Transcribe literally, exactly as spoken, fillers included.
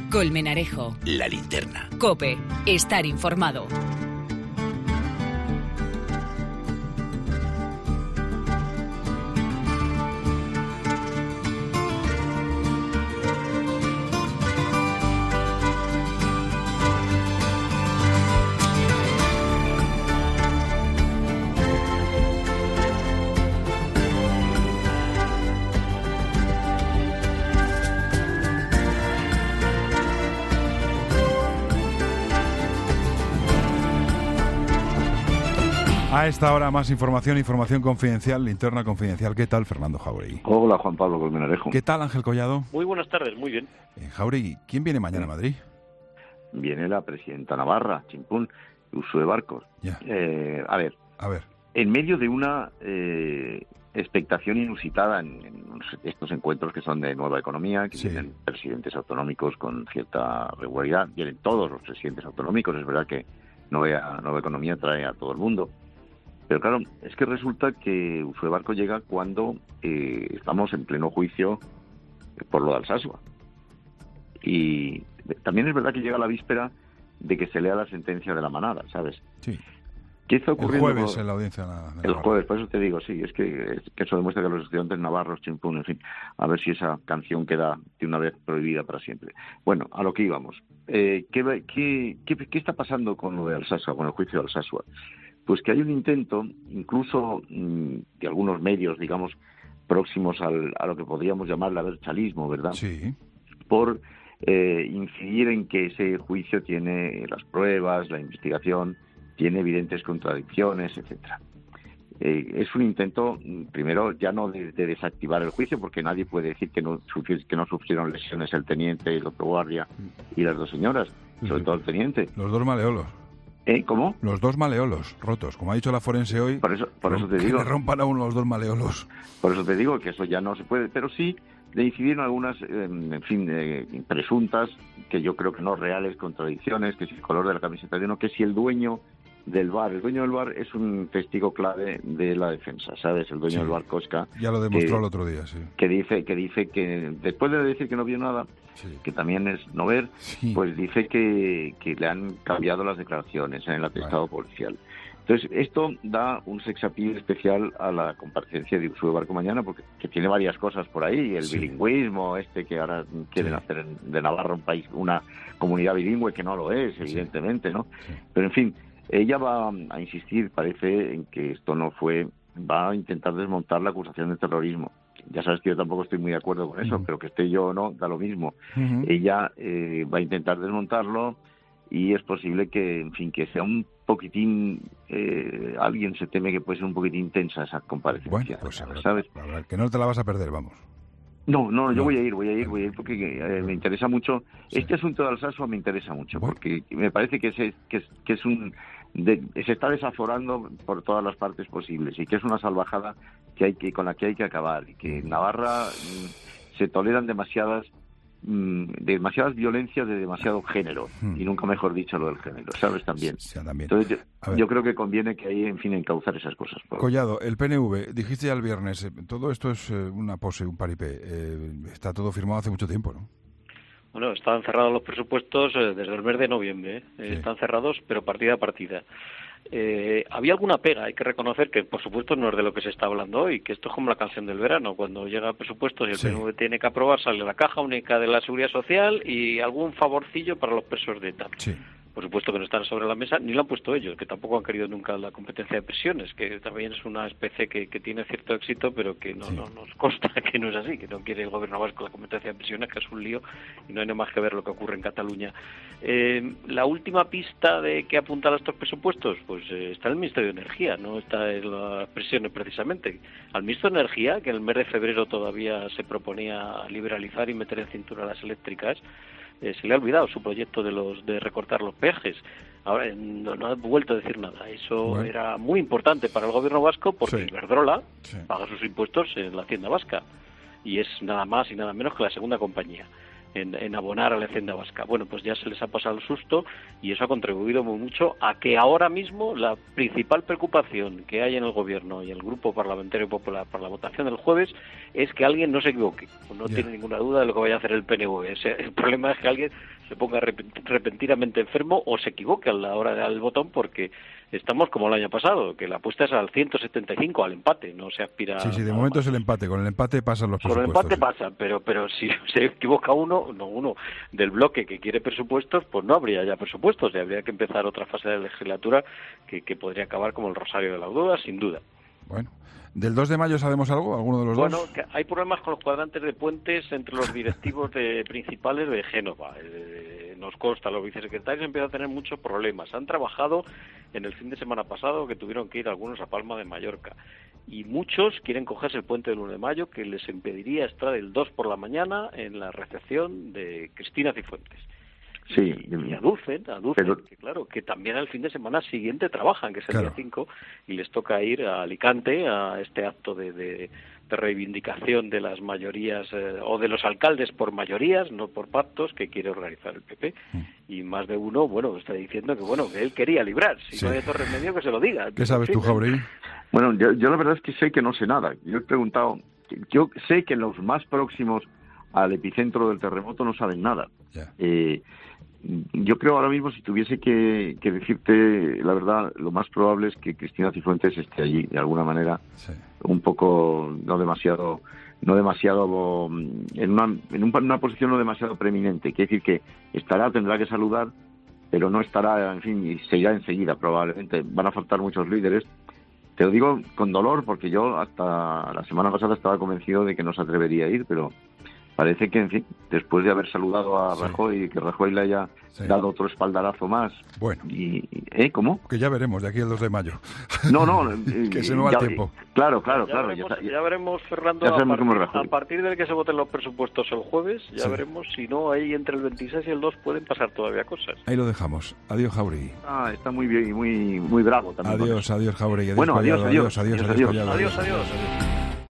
Colmenarejo. La Linterna. COPE. Estar informado. A esta hora más información, información confidencial, linterna confidencial. ¿Qué tal, Fernando Jauregui? Hola, Juan Pablo Colmenarejo. ¿Qué tal, Ángel Collado? Muy buenas tardes, muy bien. Eh, Jauregui, ¿quién viene mañana a Madrid? Viene la presidenta Navarra, Chimpún, Ursúe Barcos. Ya. Eh, a ver, A ver. en medio de una eh, expectación inusitada en, en estos encuentros que son de nueva economía, que Sí. vienen presidentes autonómicos con cierta regularidad, vienen todos los presidentes autonómicos, es verdad que nueva, nueva economía trae a todo el mundo. Pero claro, es que resulta que Ursúe Barcos llega cuando eh, estamos en pleno juicio por lo de Alsasua. Y también es verdad que llega la víspera de que se lea la sentencia de la manada, ¿sabes? Sí. ¿Qué está El ocurriendo? jueves con- en la audiencia. de El Navarra. jueves, por eso te digo, sí, es que, es que eso demuestra que los estudiantes navarros, Chimpún, en fin, a ver si esa canción queda de una vez prohibida para siempre. Bueno, a lo que íbamos. Eh, ¿qué, va- qué, qué, qué está pasando con lo de Alsasua, con el juicio de Alsasua? Pues que hay un intento, incluso mmm, de algunos medios, digamos, próximos al, a lo que podríamos llamar el abertzalismo, ¿verdad? Sí. Por eh, incidir en que ese juicio tiene las pruebas, la investigación, tiene evidentes contradicciones, etcétera. Eh, es un intento, primero, ya no de, de desactivar el juicio, porque nadie puede decir que no, sufri- que no sufrieron lesiones el teniente, el otro guardia y las dos señoras, sobre Sí. todo el teniente. Los dos maleolos. ¿Eh? ¿Cómo? Los dos maleolos rotos. Como ha dicho la forense hoy, Por eso, por eso te que digo. le rompan a uno los dos maleolos. Por eso te digo que eso ya no se puede, pero sí de incidir en algunas, eh, en fin, eh, presuntas, que yo creo que no reales, contradicciones, que si el color de la camiseta de uno, que si el dueño del bar, el dueño del bar es un testigo clave de la defensa, ¿sabes? El dueño Sí. del bar, Cosca, Ya lo demostró que, el otro día, sí. que dice que dice que después de decir que no vio nada, Sí. que también es no ver, Sí. pues dice que, que le han cambiado las declaraciones en el atestado policial. Entonces, esto da un sex appeal especial a la comparecencia de Ursúe Barcos mañana, porque que tiene varias cosas por ahí, el Sí. bilingüismo, este que ahora quieren Sí. hacer en- de Navarra un país, una comunidad bilingüe, que no lo es, Sí. evidentemente, ¿no? Sí. Pero, en fin, ella va a insistir, parece, en que esto no fue, va a intentar desmontar la acusación de terrorismo. Ya sabes que yo tampoco estoy muy de acuerdo con eso, Ujú. pero que esté yo o no, da lo mismo. Ujú. Ella eh, va a intentar desmontarlo y es posible que, en fin, que sea un poquitín, eh, alguien se teme que puede ser un poquitín tensa esa comparecencia, Bueno, pues habrá- ¿sabes? habrá- que no te la vas a perder, vamos. No, no, yo No. voy a ir, voy a ir, voy a ir porque eh, me interesa mucho. Sí. Este asunto de Alsasua me interesa mucho Bueno. porque me parece que, se, que, es, que es un de- se está desaforando por todas las partes posibles y que es una salvajada que hay que con la que hay que acabar y que en Navarra mm, se toleran demasiadas mm, demasiadas violencias de demasiado género Hmm. y nunca mejor dicho lo del género, ¿sabes? También. Sí, también. Entonces A yo, ver. yo creo que conviene que ahí, en fin, encauzar esas cosas. Collado, el P N V, dijiste ya el viernes, eh, todo esto es eh, una pose, un paripé. Eh, está todo firmado hace mucho tiempo, ¿no? Bueno, están cerrados los presupuestos eh, desde el mes de noviembre. ¿eh? Sí. Están cerrados, pero partida a partida. Eh, había alguna pega, hay que reconocer que, por supuesto, no es de lo que se está hablando hoy, que esto es como la canción del verano. Cuando llega el presupuesto y el Sí. P N V tiene que aprobar, sale la caja única de la Seguridad Social y algún favorcillo para los presos de ETA. Sí. Por supuesto que no están sobre la mesa, ni lo han puesto ellos, que tampoco han querido nunca la competencia de prisiones, que también es una especie que, que tiene cierto éxito, pero que no, Sí. no nos consta que no es así, que no quiere el gobierno vasco la competencia de prisiones, que es un lío y no hay nada más que ver lo que ocurre en Cataluña. Eh, la última pista de que apunta a estos presupuestos, pues eh, está en el Ministerio de Energía, no está en las prisiones precisamente. Al Ministro de Energía, que en el mes de febrero todavía se proponía liberalizar y meter en cintura las eléctricas, Eh, se le ha olvidado su proyecto de los de recortar los peajes. Ahora eh, no, no ha vuelto a decir nada. Eso Bueno. era muy importante para el gobierno vasco porque Sí. Iberdrola Sí. paga sus impuestos en la hacienda vasca y es nada más y nada menos que la segunda compañía. en, en abonar a la Hacienda Vasca. Bueno, pues ya se les ha pasado el susto y eso ha contribuido muy mucho a que ahora mismo la principal preocupación que hay en el Gobierno y el Grupo Parlamentario Popular para la votación del jueves es que alguien no se equivoque. No yeah. tiene ninguna duda de lo que vaya a hacer el P N V. El problema es que alguien se ponga repentinamente enfermo o se equivoque a la hora de dar el botón, porque estamos como el año pasado, que la apuesta es al ciento setenta y cinco, al empate, no se aspira... Sí, sí, de momento más. Es el empate, con el empate pasan los presupuestos. Con el empate pasa, pero pero si se equivoca uno, no uno del bloque que quiere presupuestos, pues no habría ya presupuestos, y habría que empezar otra fase de la legislatura que, que podría acabar como el Rosario de la Aurora, sin duda. Bueno, ¿del dos de mayo sabemos algo? ¿Alguno de los bueno, dos? Bueno, hay problemas con los cuadrantes de puentes entre los directivos de, principales de Génova. Eh, nos consta, los vicesecretarios empiezan a tener muchos problemas. Han trabajado en el fin de semana pasado, que tuvieron que ir algunos a Palma de Mallorca. Y muchos quieren cogerse el puente del uno de mayo, que les impediría estar el dos por la mañana en la recepción de Cristina Cifuentes. Sí, y, y aducen, aducen pero... que claro, que también al fin de semana siguiente trabajan, que es el claro. día cinco, y les toca ir a Alicante a este acto de, de, de reivindicación de las mayorías, eh, o de los alcaldes por mayorías, no por pactos, que quiere organizar el P P. Mm. Y más de uno, bueno, está diciendo que bueno, que él quería librar, si sí. no hay otro remedio que se lo diga. ¿Qué sabes tú, Jauregui? Bueno, yo, yo la verdad es que sé que no sé nada. Yo he preguntado, yo sé que los más próximos al epicentro del terremoto no saben nada. Yeah. Eh, Yo creo ahora mismo, si tuviese que, que decirte la verdad, lo más probable es que Cristina Cifuentes esté allí, de alguna manera, sí. un poco, no demasiado, no demasiado, en una, en una posición no demasiado preeminente. Quiere decir que estará, tendrá que saludar, pero no estará, en fin, y se irá enseguida probablemente. Van a faltar muchos líderes. Te lo digo con dolor, porque yo hasta la semana pasada estaba convencido de que no se atrevería a ir, pero... parece que, en fin, después de haber saludado a sí. Rajoy, que Rajoy le haya sí. dado otro espaldarazo más. Bueno. Y, ¿eh? ¿Cómo? Que ya veremos de aquí al dos de mayo. No, no. que se nos va el tiempo. Claro, claro, ya claro. Veremos, ya, ya veremos, Fernando, ya a, partir, cómo a partir del que se voten los presupuestos el jueves, ya sí. veremos si no, ahí entre el veintiséis y el dos pueden pasar todavía cosas. Ahí lo dejamos. Adiós, Jauregui. Ah, está muy bien y muy, muy bravo también. Adiós, adiós, Jauregui. Adiós, bueno, adiós, adiós, adiós, adiós, adiós, adiós, adiós, adiós, adiós, adiós.